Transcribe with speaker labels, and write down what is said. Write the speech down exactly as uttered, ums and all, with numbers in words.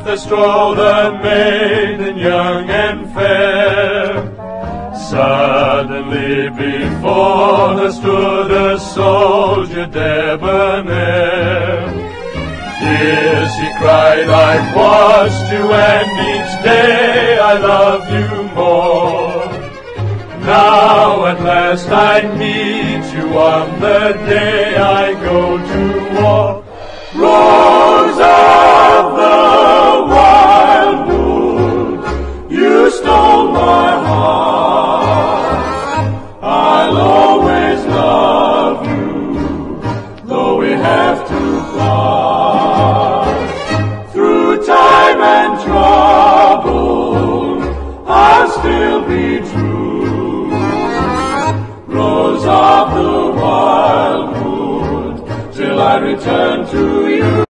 Speaker 1: there strolled a maiden young and fair. Suddenly before her stood a soldier debonair. Dear, she cried, I've watched you, and each day I love you more. Now at last I meet you on the day I go to war. Rose of the wildwood, you stole my heart. I'll always love you, though we have to part. Through time and trouble, I'll still be true. Rose of the wildwood, till I return to you.